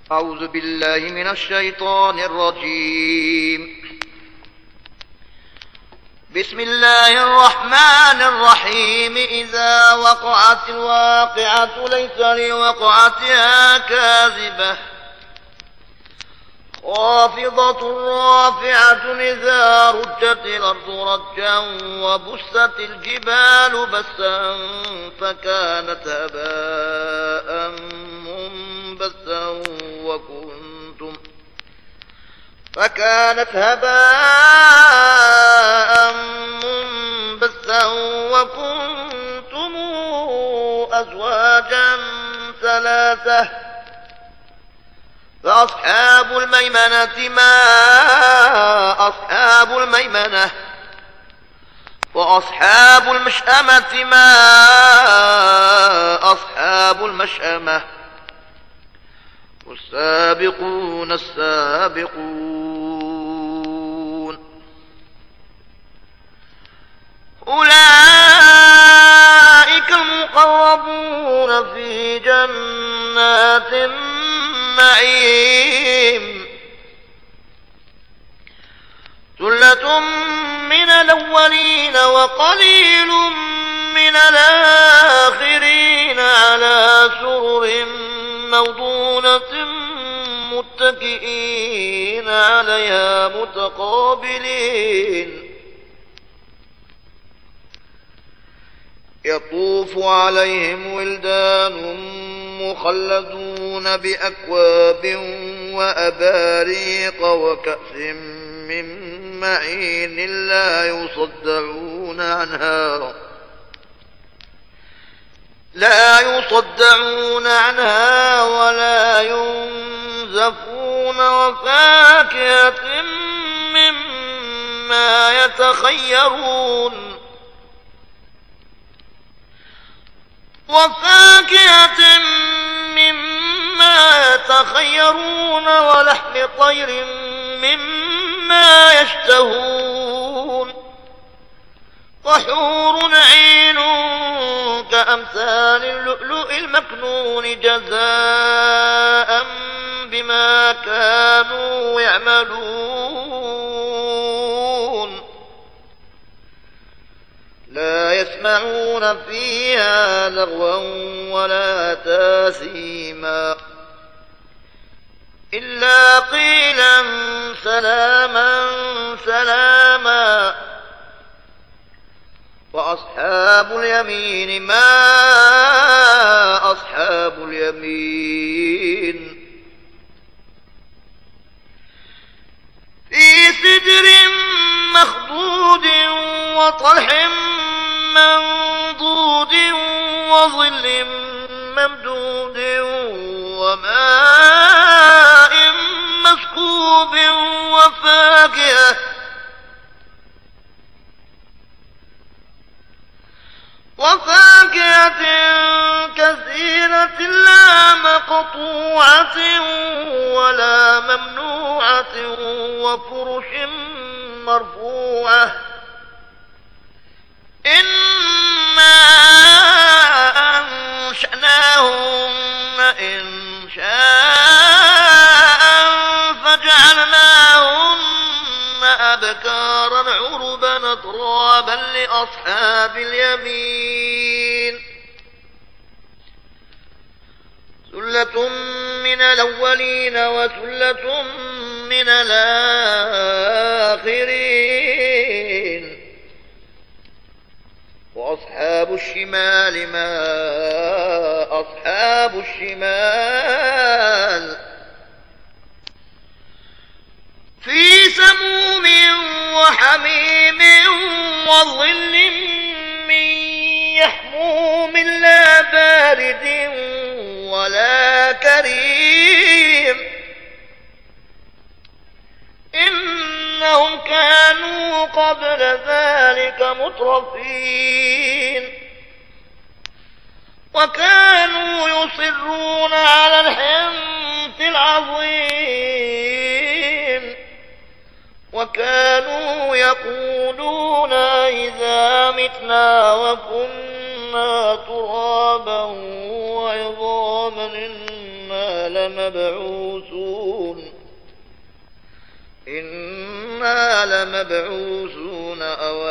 أعوذ بالله من الشيطان الرجيم. بسم الله الرحمن الرحيم. إذا وقعت الواقعة ليس لوقعتها كاذبة خافضة رافعة إذا رجت الأرض رجا وبست الجبال بسا فكانت هباء منبثا وكنتم أزواجا ثلاثة فأصحاب الميمنة ما أصحاب الميمنة وأصحاب المشأمة ما أصحاب المشأمة والسابقون السابقون أولئك المقربون في جنات النعيم ثلة من الأولين وقليل من الآخرين على سرر موضونة متكئين عليها متقابلين يطوف عليهم ولدان مخلدون بأكواب وأباريق وكأس من معين لا يصدعون عنها ولا ينزفون وفاكهة مما يتخيرون ولحم طير مما يشتهون وحور عين كأمثال اللؤلؤ المكنون جزاء بما كانوا يعملون لا يسمعون فيها لغوا ولا تاثيما إلا قيلا سلاما سلاما وأصحاب اليمين ما أصحاب اليمين في سدر مخضود وطلح منضود وظل ممدود وماء مسكوب وفاكهة كثيرة لا مقطوعة ولا ممنوعة وفرش مرفوعة إنا أنشأناهن إنشاء فجعلناهن أبكارا عربا أترابا لأصحاب اليمين ثلة من الأولين وثلة من الآخرين وأصحاب الشمال ما أصحاب الشمال في سموم وحميم وظل من يحموم لا بارد ولا كريم إنهم كانوا قبل ذلك مترفين وكانوا يصرون على الحنث العظيم وكانوا يقولون إذا متنا وكنا ترابا وعظاما إنا لمبعوثون أو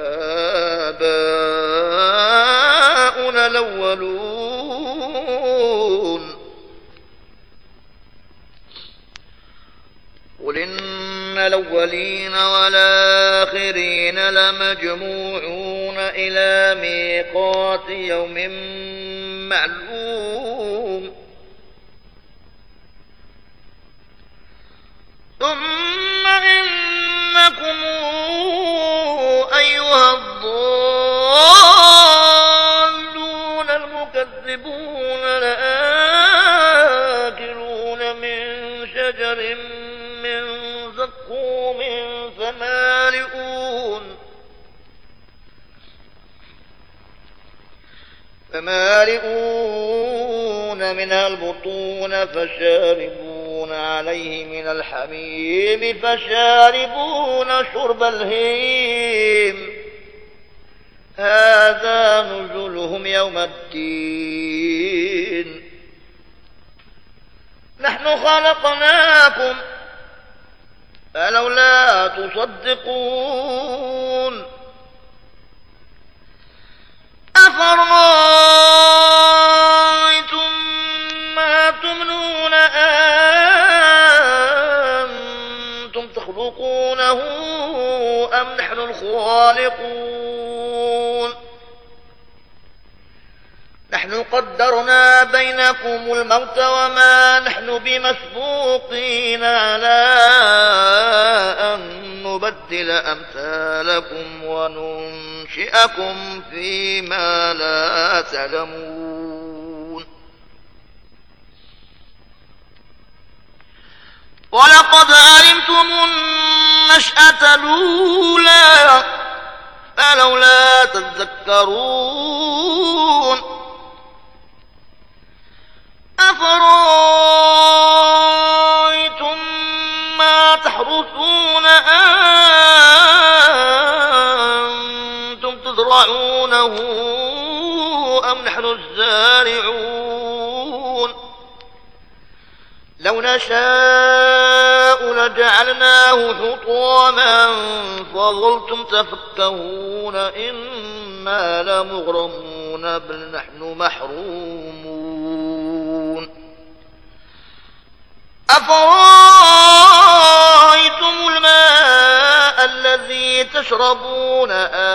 آباؤنا الأولون قل إن الأولين والآخرين لمجموعون إلى ميقات يوم معلوم ثم إنكم أيها الضالون المكذبون لآكلون من شجر من زقوم فمالئون منها البطون فشاربون عليه من الحميم فشاربون شرب الهيم هذا نزلهم يوم الدين نحن خلقناكم فلولا تصدقون أفرأيتم ما تمنون أنتم تخلقونه أم نحن الخالقون نحن قدرنا بينكم الموت وما نحن بمسبوقين على أن نبدل أمثالكم وننشئكم فيما لا تعلمون ولقد علمتم النشأة الأولى فلولا تذكرون أفرأيتم ما تحرثون أنتم تزرعونه أم نحن الزارعون لو نشاء لجعلناه حطاما فظلتم تفكهون إنا لمغرمون بل نحن محرومون أفرأيتم الماء الذي تشربون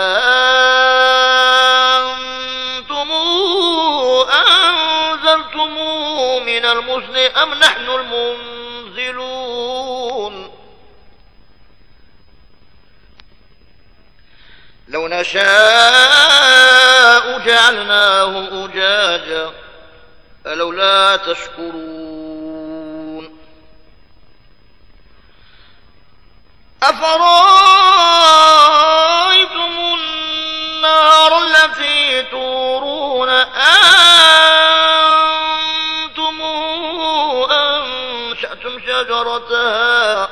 أنتم أنزلتموه من المزن أم نحن المنزلون لو نشاء جعلناه أجاجا فلولا تشكرون أفرأيتم النار التي تورون أنتم أنشأتم شجرتها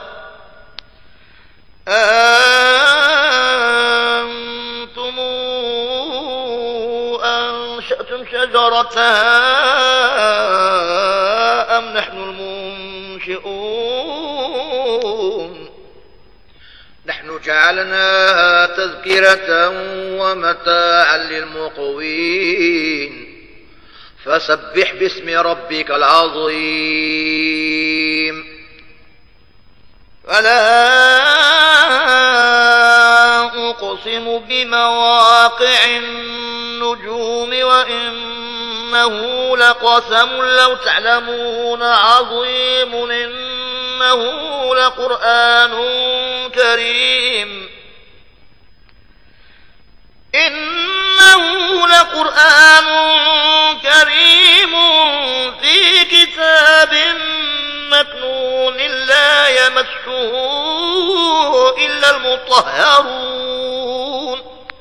أم نحن المنشئون نحن جعلناها تذكرة ومتاعا للمقوين فسبح باسم ربك العظيم فلا أقسم بمواقع النجوم وإنه لقسم لو تعلمون عظيم إنه لقرآن كريم في كتاب مكنون لا يمسه إلا المطهرون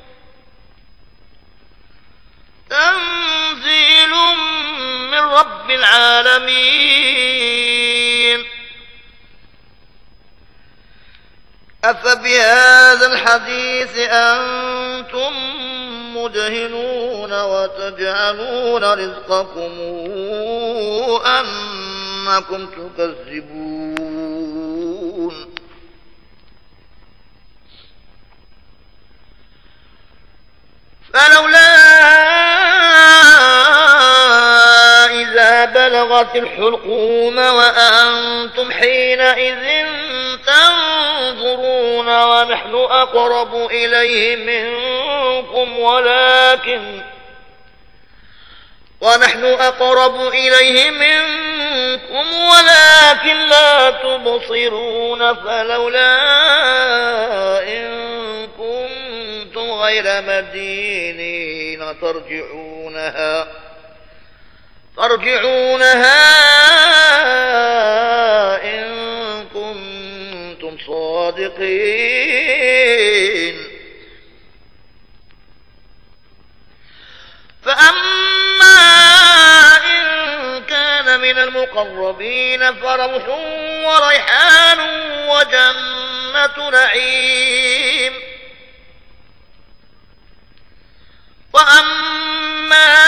تنزيل من رب العالمين أفبهذا الحديث أنتم مدهنون وتجعلون رزقكم أنكم تكذبون فلولا إذا بلغت الحلقوم وأنتم حينئذ تنظرون ونحن أقرب إليه منكم ولكن لا تبصرون فلولا إن كنتم غير مدينين ترجعونها إن كنتم صادقين فأما إن كان من المقربين فروح وريحان وجنة نعيم وأما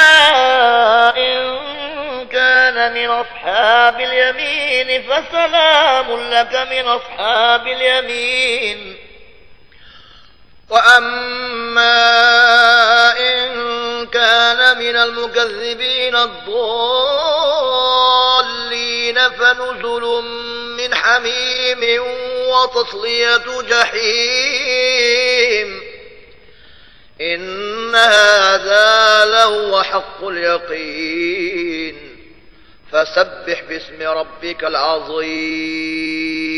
إن كان من أصحاب اليمين فسلام لك من أصحاب اليمين وأما إن كان من المكذبين الضالين فنزل من حميم وتصلية جحيم إن هذا لهو حق اليقين فسبح باسم ربك العظيم